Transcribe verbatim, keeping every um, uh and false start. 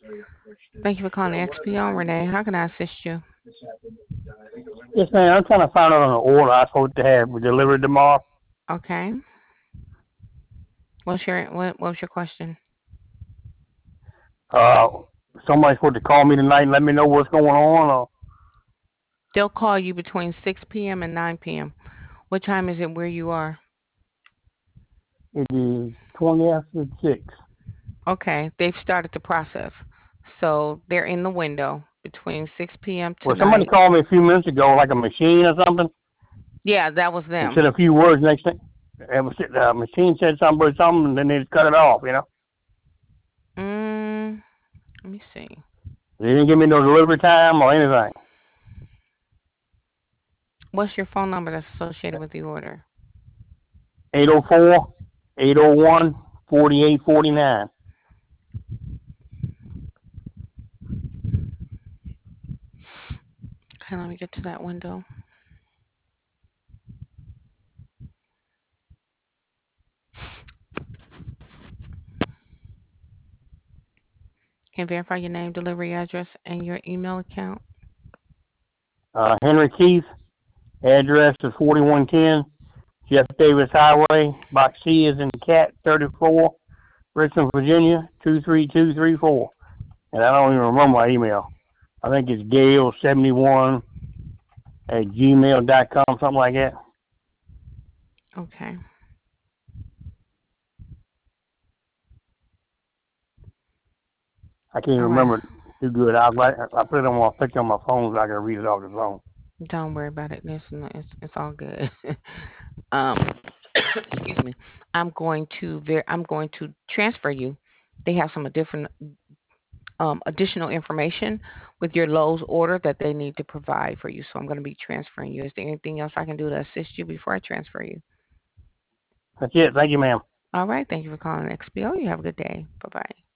Thank you for calling the X P O. Renee, how can I assist you? Yes, man. I'm trying to find out on the order I supposed to have delivered tomorrow. Okay. What's your what, what was your question? Uh, Somebody's supposed to call me tonight and let me know what's going on. Or They'll call you between six p m and nine p m. What time is it where you are? it is twenty after six. Okay, they've started the process. So they're in the window between six p m Well, somebody tonight. called me a few minutes ago, like a machine or something, Yeah, that was and them. said a few words. Next thing, the machine said something about something, and then they just cut it off. You know, Mm, let me see. they didn't give me no delivery time or anything. What's your phone number that's associated with the order? Eight zero four, eight zero one, forty eight forty nine. Okay, let me get to that window. Can you verify your name, delivery address, and your email account? Uh, Henry Keith, address is forty one ten Jeff Davis Highway, Box C is in Cat thirty four, Richmond, Virginia two three two three four. And I don't even remember my email. I think it's Gale seventy one at gmail dot com, something like that. Okay. I can't All right. remember it too good. I I put it on my picture on my phone so I can read it off the phone. Don't worry about it. It's it's, it's all good. um, excuse me. I'm going to ver- I'm going to transfer you. They have some different um, additional information with your Lowe's order that they need to provide for you. So I'm going to be transferring you. Is there anything else I can do to assist you before I transfer you? That's it. Thank you, ma'am. All right. Thank you for calling X P O. You have a good day. Bye bye.